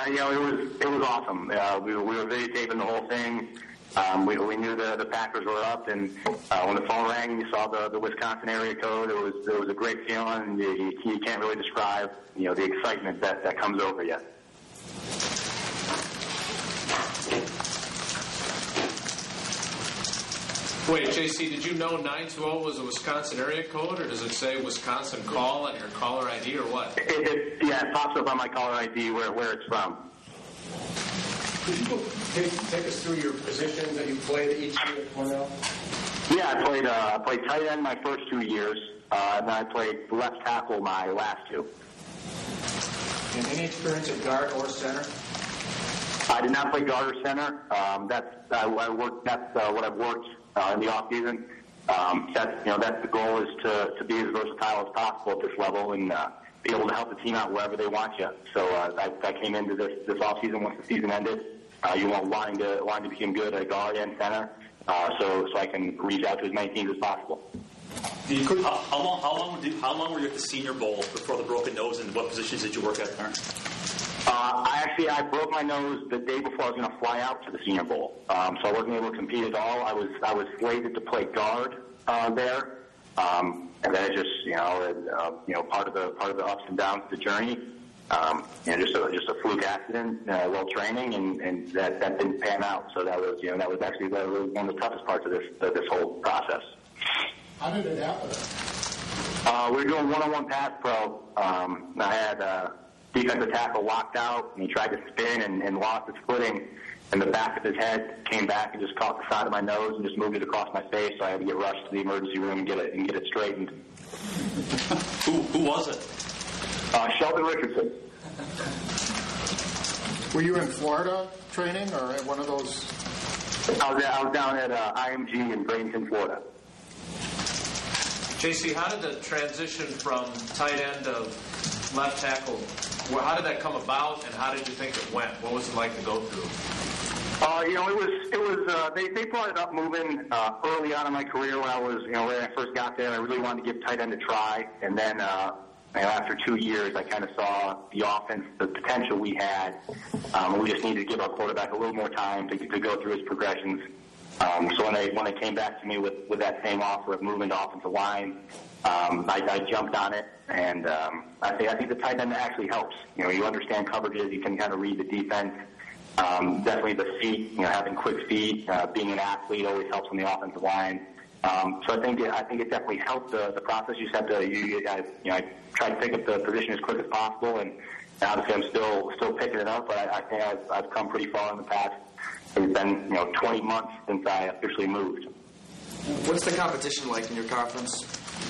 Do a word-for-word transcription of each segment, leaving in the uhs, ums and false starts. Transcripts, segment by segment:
you know, it was it was awesome. Uh, we, we were videotaping the whole thing. Um, we, we knew the, the Packers were up, and uh, when the phone rang, you saw the, the Wisconsin area code. It was it was a great feeling. You, you can't really describe, you know, the excitement that, that comes over you. Wait, J C, did you know nine two zero was a Wisconsin area code, or does it say Wisconsin call on your caller I D, or what? It, it, yeah, it pops up on my caller I D where, where it's from. Could you take, take us through your positions that you played each year at Cornell? Yeah, I played uh, I played tight end my first two years, uh, and then I played left tackle my last two. And any experience at guard or center? I did not play guard or center. Um, that's I, I worked. That's uh, what I've worked uh, in the off season. Um, that's you know that's the goal is to to be as versatile as possible at this level and uh, be able to help the team out wherever they want you. So uh, I, I came into this this off season once the season ended. Uh, you want wanting to wanting to become good at guard and center, uh, so so I can reach out to as many teams as possible. You could, how, how long? How long? Did, how long were you at the Senior Bowl before the broken nose, and what positions did you work at there? Uh, I actually I broke my nose the day before I was going to fly out to the Senior Bowl, um, so I wasn't able to compete at all. I was I was slated to play guard uh, there, um, and then it just you know uh, you know part of the part of the ups and downs of the journey. Um, you know, just a just a fluke accident uh, while training, and, and that, that didn't pan out. So that was you know that was actually that was one of the toughest parts of this of this whole process. How did it happen? Uh, we were doing one-on-one pass pro. Um, I had uh, defensive tackle locked out, and he tried to spin and, and lost his footing, and the back of his head came back and just caught the side of my nose and just moved it across my face. So I had to get rushed to the emergency room and get it and get it straightened. who who was it? Uh, Sheldon Richardson. Were you in Florida training or at one of those? I was, I was down at uh, I M G in Bradenton, Florida. J C, how did the transition from tight end of left tackle, well, how did that come about, and how did you think it went? What was it like to go through? Uh, you know, it was it was uh, they they brought it up moving uh, early on in my career when I was you know when I first got there. I really wanted to give tight end a try, and then. Uh, You know, after two years, I kind of saw the offense, the potential we had. Um, we just needed to give our quarterback a little more time to, to go through his progressions. Um, so when they when they came back to me with, with that same offer of moving to offensive line, um, I, I jumped on it, and um, I think I think the tight end actually helps. You know, you understand coverages, you can kind of read the defense. Um, definitely the feet, you know, having quick feet, uh, being an athlete always helps on the offensive line. Um, so I think it, I think it definitely helped the, the process. You just have to you, you, I, you know I tried to pick up the position as quick as possible, and obviously I'm still still picking it up. But I, I think I've, I've come pretty far in the past. It's been you know twenty months since I officially moved. What's the competition like in your conference?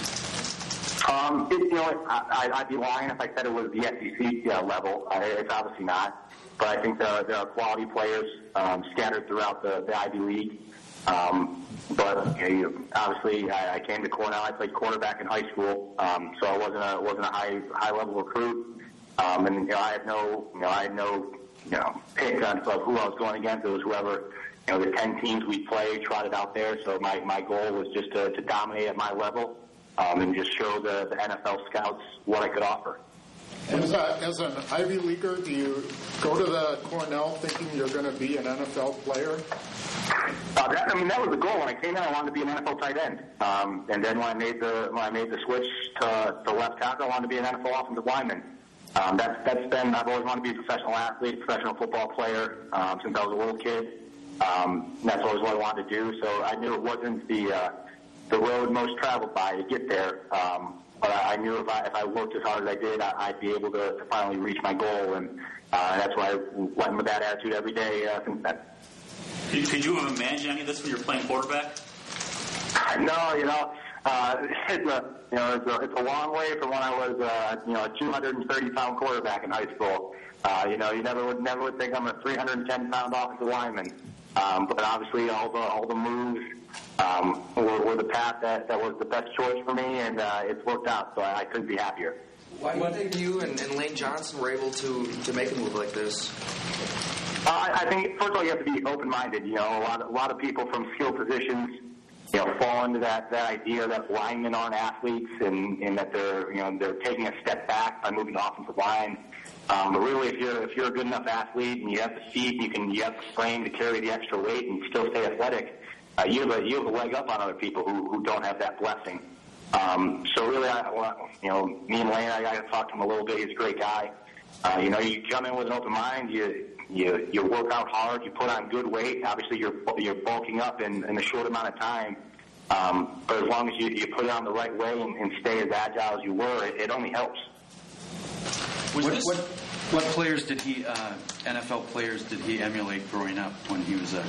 Um, it, you know, I, I'd be lying if I said it was the S E C uh, level. I, it's obviously not, but I think there, there are quality players um, scattered throughout the, the Ivy League. Um, but you know, obviously, I, I came to Cornell. I played quarterback in high school, um, so I wasn't a wasn't a high high level recruit. Um, and you know, I had no you know I had no you know pick on of who I was going against. It was whoever you know the ten teams we played trotted out there. So my my goal was just to, to dominate at my level um, and just show the, the N F L scouts what I could offer. As, a, as an Ivy Leaguer, do you go to the Cornell thinking you're going to be an N F L player? Uh, that, I mean, that was the goal. When I came in, I wanted to be an N F L tight end. Um, and then when I made the when I made the switch to, to left tackle, I wanted to be an N F L offensive lineman. Um, that's that's been I've always wanted to be a professional athlete, a professional football player um, since I was a little kid. Um, that's always what I wanted to do. So I knew it wasn't the uh, the road most traveled by to get there. Um, But I knew if I if I worked as hard as I did, I'd be able to, to finally reach my goal, and uh, that's why I went with that attitude every day uh, since then. Could, could you have imagined any of this when you were playing quarterback? No, you know, uh, it's a you know it's a, it's a long way from when I was uh, you know a two hundred thirty pound quarterback in high school. Uh, you know, you never would never would think I'm a three hundred ten pound offensive lineman, um, but obviously all the all the moves. Um, were, were the path that, that was the best choice for me, and uh, it's worked out, so I, I couldn't be happier. Why do you think you and, and Lane Johnson were able to, to make a move like this? Uh, I, I think, first of all, you have to be open-minded. You know, a lot, a lot of people from skill positions, you know, fall into that, that idea that linemen aren't athletes and, and that they're, you know, they're taking a step back by moving to offensive line. Um, but really, if you're if you're a good enough athlete and you have the feet, and you can you have the frame to carry the extra weight and still stay athletic, uh, you have a you have a leg up on other people who who don't have that blessing. Um, so really, I, you know, me and Lane, I got to talk to him a little bit. He's a great guy. Uh, you know, you come in with an open mind. You you you work out hard. You put on good weight. Obviously, you're you're bulking up in, in a short amount of time. Um, but as long as you you put it on the right way and, and stay as agile as you were, it, it only helps. Was what, this... what what players did he uh, N F L players did he emulate growing up when he was a?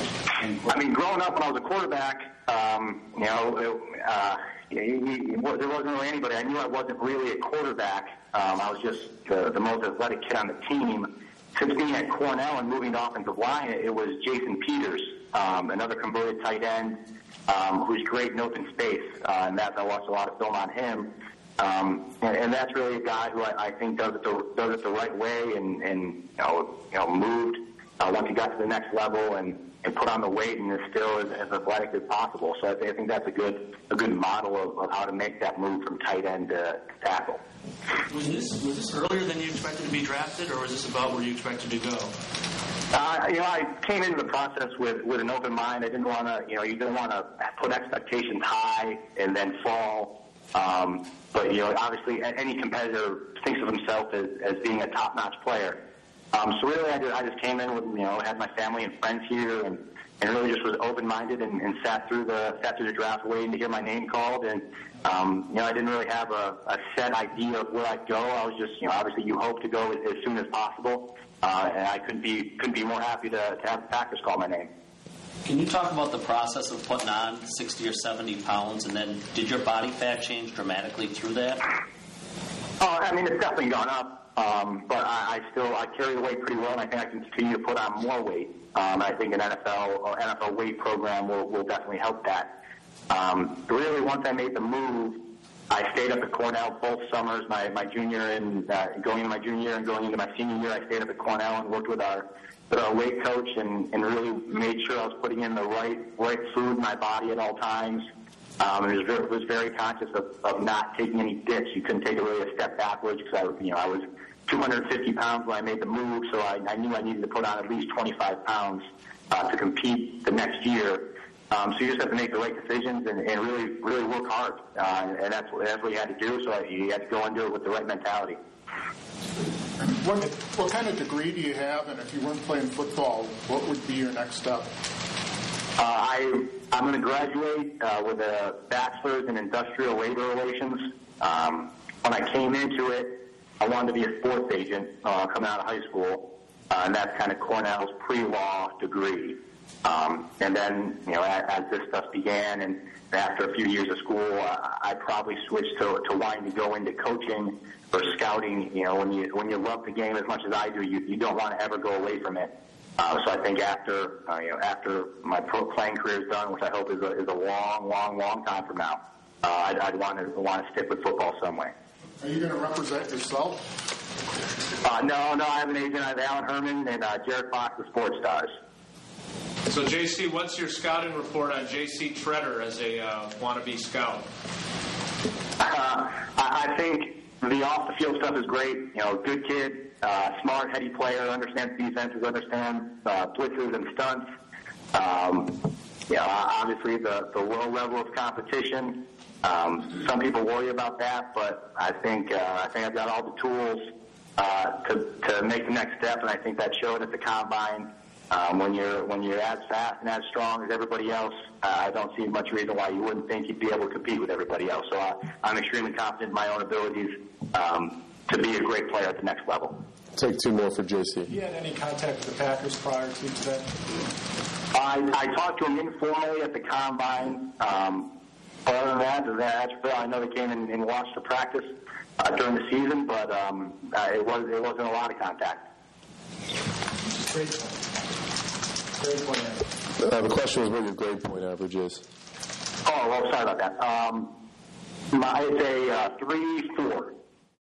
I mean, growing up when I was a quarterback, um, you know, uh, he, he, there wasn't really anybody. I knew I wasn't really a quarterback. Um, I was just the, the most athletic kid on the team. Since being at Cornell and moving to offensive line, it, it was Jason Peters, um, another converted tight end, um, who's great in open space, uh, and that's I watched a lot of film on him. Um, and, and that's really a guy who I, I think does it the does it the right way, and, and you know you know moved uh, once he got to the next level and, and put on the weight and is still as, as athletic as possible. So I, th- I think that's a good a good model of, of how to make that move from tight end to, to tackle. Was this was this earlier than you expected to be drafted, or was this about where you expected to go? Uh, you know, I came into the process with, with an open mind. I didn't want to, you know, you didn't want to put expectations high and then fall. Um, but, you know, obviously any competitor thinks of himself as, as being a top-notch player. Um, so really I just, I just came in with, you know, had my family and friends here and, and really just was open-minded and, and sat through the sat through the draft waiting to hear my name called. And, um, you know, I didn't really have a, a set idea of where I'd go. I was just, you know, obviously you hope to go as, as soon as possible. Uh, and I couldn't be couldn't be more happy to, to have the Packers call my name. Can you talk about the process of putting on sixty or seventy pounds, and then did your body fat change dramatically through that? Oh, I mean, it's definitely gone up, um, but I, I still I carry the weight pretty well, and I think I can continue to put on more weight. Um, I think an N F L or N F L weight program will, will definitely help that. Um, really, once I made the move, I stayed up at Cornell both summers, my, my junior and uh, going into my junior year and going into my senior year. I stayed up at Cornell and worked with our with our weight coach and, and really made sure I was putting in the right right food in my body at all times. Um, and was very, was very conscious of, of not taking any dips. You couldn't take a really a step backwards because I, you know, I was two hundred fifty pounds when I made the move, so I, I knew I needed to put on at least twenty-five pounds uh, to compete the next year. Um, so you just have to make the right decisions and, and really, really work hard, uh, and that's what, that's what you had to do. So you had to go and do it with the right mentality. What, what kind of degree do you have, and if you weren't playing football, what would be your next step? Uh, I, I'm going to graduate uh, with a bachelor's in industrial labor relations. Um, when I came into it, I wanted to be a sports agent uh, coming out of high school, uh, and that's kind of Cornell's pre-law degree. Um, and then, you know, as, as this stuff began, and after a few years of school, uh, I probably switched to, to wanting to go into coaching or scouting. You know, when you when you love the game as much as I do, you, you don't want to ever go away from it. Uh, so I think after uh, you know after my pro playing career is done, which I hope is a, is a long, long, long time from now, uh, I'd, I'd want to want to stick with football some way. Are you going to represent yourself? Uh, no, no, I have an agent. I have Alan Herman and uh, Jared Fox, the Sports Stars. So, J C, what's your scouting report on J C Treader as a uh, wannabe scout? Uh, I, I think the off-the-field stuff is great. You know, good kid, uh, smart, heady player, understands defenses, understands uh, blitzes and stunts. Um, you know, obviously the, the low level of competition. Um, some people worry about that, but I think uh, I think I've got all the tools uh, to to make the next step, and I think that showed at the combine. Um, when you're when you're as fast and as strong as everybody else, uh, I don't see much reason why you wouldn't think you'd be able to compete with everybody else. So uh, I'm extremely confident in my own abilities um, to be a great player at the next level. Take two more for J C. You had any contact with the Packers prior to today? I, I talked to him informally at the combine. Um, other than that, that's fair. I know they came and, and watched the practice uh, during the season, but um, uh, it was it wasn't a lot of contact. Great point. Grade point average. Uh, the question was what your grade point average is. Oh, well, sorry about that. Um, my, it's a uh, three four.